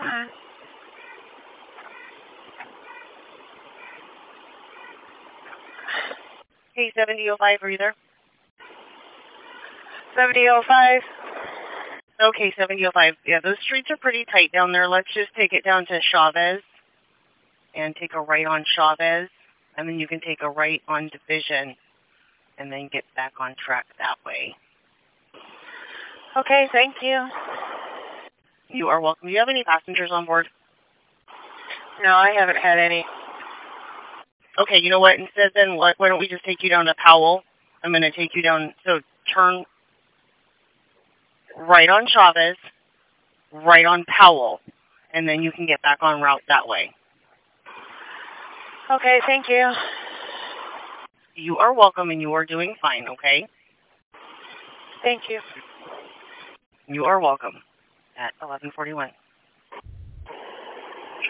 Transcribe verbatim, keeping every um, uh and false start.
Hey, seventy oh five, are you there? seventy oh five. Okay, seventy oh five. Yeah, those streets are pretty tight down there. Let's just take it down to Chavez and take a right on Chavez, and then you can take a right on Division and then get back on track that way. Okay, thank you. You are welcome. Do you have any passengers on board? No, I haven't had any. Okay, you know what? Instead then, why don't we just take you down to Powell? I'm going to take you down, so turn right on Chavez, right on Powell, and then you can get back on route that way. Okay, thank you. You are welcome, and you are doing fine, okay? Thank you. You are welcome at eleven forty-one.